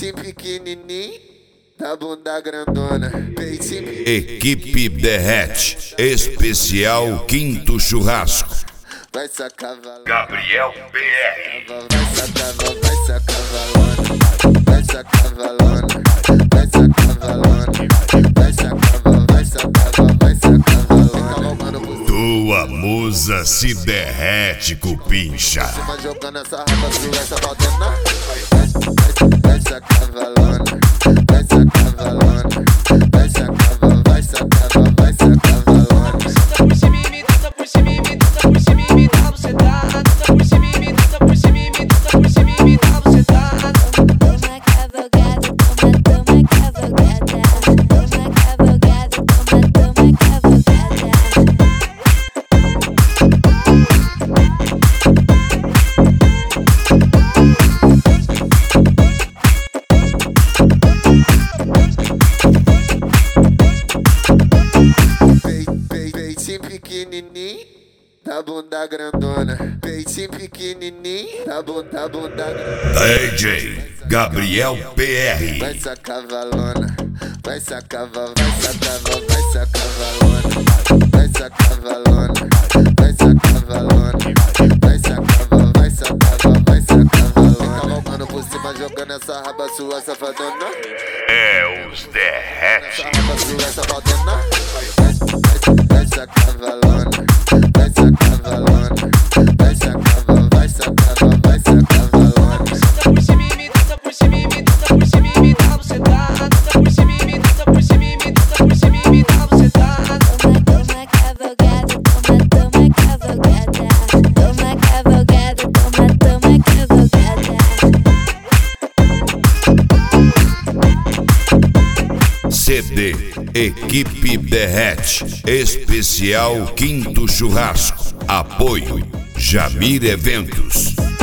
Peitinho pequenininho, da bunda grandona. Peitinho. Equipe Derrete, especial Quinto Churrasco. Vai sacar valona. Gabriel PR. Vai sacar valona. Vai sacar valona. Vai sacar valona. Vai sacar valona. Vai sacar valona. Tua musa se derrete, cupincha. Cima jogando essa raba, se essa baldena. Vai sacar valona. Vai sacar valona. Vai sacar valona. Vai sacar valona. Vai sacar valona. Tenta por cima em mim, tenta por cima em mim, tenta por cima em mim, tá bucetada. Tenta por cima em mim, tenta por cima em mim, tenta por cima em mim, tá bucetada. Toma cavalgada, toma cavalgada. Toma cavalgada, toma cavalgada. Peitinho pequenininho, da bunda grandona. Peitinho pequenininho, da bunda grandona. DJ Gabriel PR. Vai sacar valona. Vai sacar valona. Vai sacar valona. Vai sacar valona. Vai sacar valona. Vai sacar valona. Vai sacar valona. Vai sacar valona. Cavalgando por cima, jogando essa raba sua safadona. É os Derrete. Essa raba sua safadona. Vai sacar valona. Vai sacar valona. Vai sacar valona. Vai sacar valona. Vai sacar valona. Tenta por cima em mim, tenta por cima em mim, tenta por cima em mim, tá bucetada. Tenta por cima em mim, tenta por cima em mim, tenta por cima em mim, tá bucetada. Toma cavalgada, toma cavalgada. Toma cavalgada, toma cavalgada. CD Equipe Derrete, especial Quinto Churrasco. Apoio Jamir Eventos.